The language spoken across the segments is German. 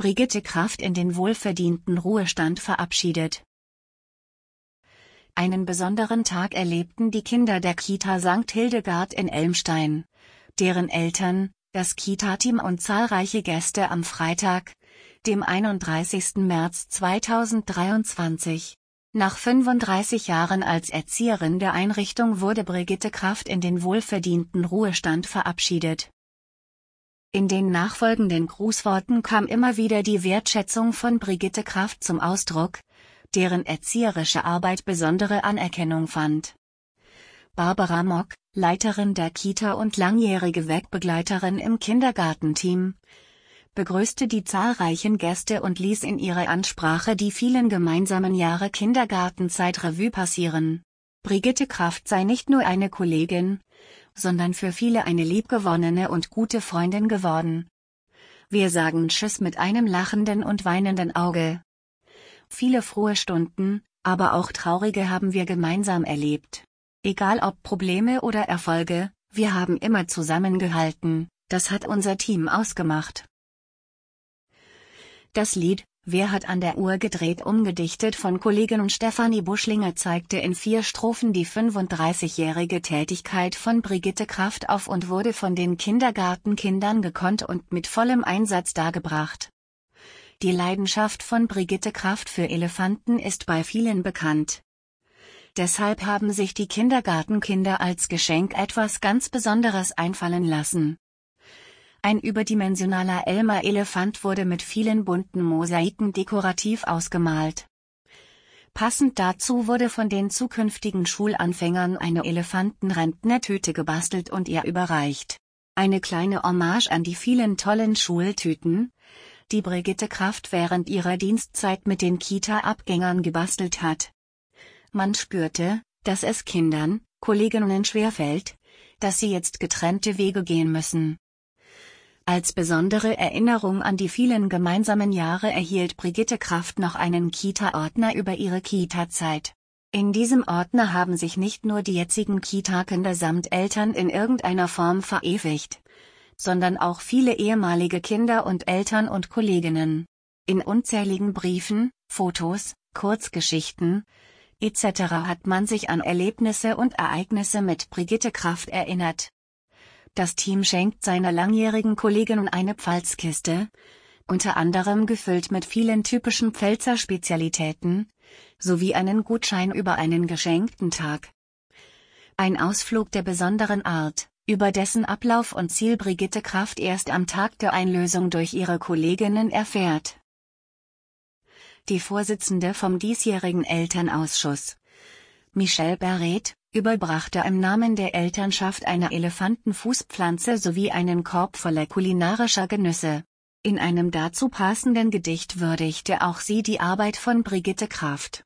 Brigitte Kraft in den wohlverdienten Ruhestand verabschiedet. Einen besonderen Tag erlebten die Kinder der Kita St. Hildegard in Elmstein, deren Eltern, das Kita-Team und zahlreiche Gäste am Freitag, dem 31. März 2023. Nach 35 Jahren als Erzieherin der Einrichtung wurde Brigitte Kraft in den wohlverdienten Ruhestand verabschiedet. In den nachfolgenden Grußworten kam immer wieder die Wertschätzung von Brigitte Kraft zum Ausdruck, deren erzieherische Arbeit besondere Anerkennung fand. Barbara Mock, Leiterin der Kita und langjährige Wegbegleiterin im Kindergartenteam, begrüßte die zahlreichen Gäste und ließ in ihrer Ansprache die vielen gemeinsamen Jahre Kindergartenzeit Revue passieren. Brigitte Kraft sei nicht nur eine Kollegin, sondern für viele eine liebgewonnene und gute Freundin geworden. Wir sagen Tschüss mit einem lachenden und weinenden Auge. Viele frohe Stunden, aber auch traurige haben wir gemeinsam erlebt. Egal ob Probleme oder Erfolge, wir haben immer zusammengehalten, das hat unser Team ausgemacht. Das Lied "Wer hat an der Uhr gedreht" umgedichtet von Kollegin Stefanie Buschlinger zeigte in 4 Strophen die 35-jährige Tätigkeit von Brigitte Kraft auf und wurde von den Kindergartenkindern gekonnt und mit vollem Einsatz dargebracht. Die Leidenschaft von Brigitte Kraft für Elefanten ist bei vielen bekannt. Deshalb haben sich die Kindergartenkinder als Geschenk etwas ganz Besonderes einfallen lassen. Ein überdimensionaler Elmer-Elefant wurde mit vielen bunten Mosaiken dekorativ ausgemalt. Passend dazu wurde von den zukünftigen Schulanfängern eine Elefantenrentnertüte gebastelt und ihr überreicht. Eine kleine Hommage an die vielen tollen Schultüten, die Brigitte Kraft während ihrer Dienstzeit mit den Kita-Abgängern gebastelt hat. Man spürte, dass es Kindern, Kolleginnen schwerfällt, dass sie jetzt getrennte Wege gehen müssen. Als besondere Erinnerung an die vielen gemeinsamen Jahre erhielt Brigitte Kraft noch einen Kita-Ordner über ihre Kita-Zeit. In diesem Ordner haben sich nicht nur die jetzigen Kita-Kinder samt Eltern in irgendeiner Form verewigt, sondern auch viele ehemalige Kinder und Eltern und Kolleginnen. In unzähligen Briefen, Fotos, Kurzgeschichten etc. hat man sich an Erlebnisse und Ereignisse mit Brigitte Kraft erinnert. Das Team schenkt seiner langjährigen Kollegin eine Pfalzkiste, unter anderem gefüllt mit vielen typischen Pfälzer Spezialitäten, sowie einen Gutschein über einen geschenkten Tag. Ein Ausflug der besonderen Art, über dessen Ablauf und Ziel Brigitte Kraft erst am Tag der Einlösung durch ihre Kolleginnen erfährt. Die Vorsitzende vom diesjährigen Elternausschuss, Michelle Berret, überbrachte im Namen der Elternschaft eine Elefantenfußpflanze sowie einen Korb voller kulinarischer Genüsse. In einem dazu passenden Gedicht würdigte auch sie die Arbeit von Brigitte Kraft.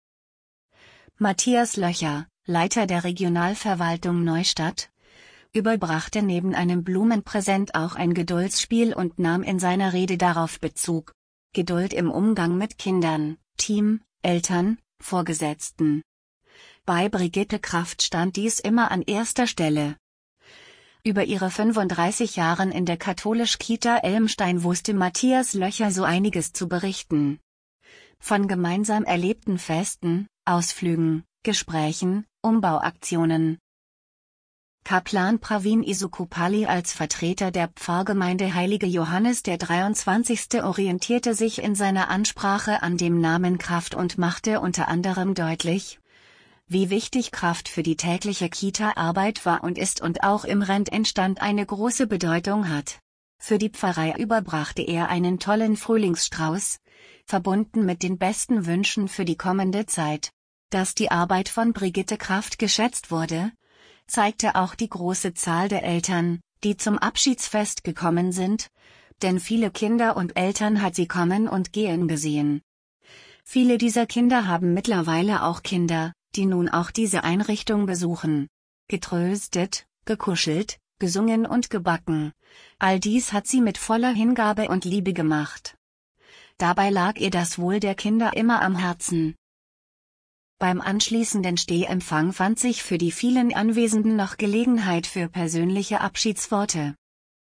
Matthias Löcher, Leiter der Regionalverwaltung Neustadt, überbrachte neben einem Blumenpräsent auch ein Geduldsspiel und nahm in seiner Rede darauf Bezug. Geduld im Umgang mit Kindern, Team, Eltern, Vorgesetzten. Bei Brigitte Kraft stand dies immer an erster Stelle. Über ihre 35 Jahre in der Katholisch-Kita Elmstein wusste Matthias Löcher so einiges zu berichten. Von gemeinsam erlebten Festen, Ausflügen, Gesprächen, Umbauaktionen. Kaplan Pravin Isukupali als Vertreter der Pfarrgemeinde Heilige Johannes der 23. orientierte sich in seiner Ansprache an dem Namen Kraft und machte unter anderem deutlich, wie wichtig Kraft für die tägliche Kita-Arbeit war und ist und auch im Rentenstand eine große Bedeutung hat. Für die Pfarrei überbrachte er einen tollen Frühlingsstrauß, verbunden mit den besten Wünschen für die kommende Zeit. Dass die Arbeit von Brigitte Kraft geschätzt wurde, zeigte auch die große Zahl der Eltern, die zum Abschiedsfest gekommen sind, denn viele Kinder und Eltern hat sie kommen und gehen gesehen. Viele dieser Kinder haben mittlerweile auch Kinder, die nun auch diese Einrichtung besuchen. Getröstet, gekuschelt, gesungen und gebacken. All dies hat sie mit voller Hingabe und Liebe gemacht. Dabei lag ihr das Wohl der Kinder immer am Herzen. Beim anschließenden Stehempfang fand sich für die vielen Anwesenden noch Gelegenheit für persönliche Abschiedsworte.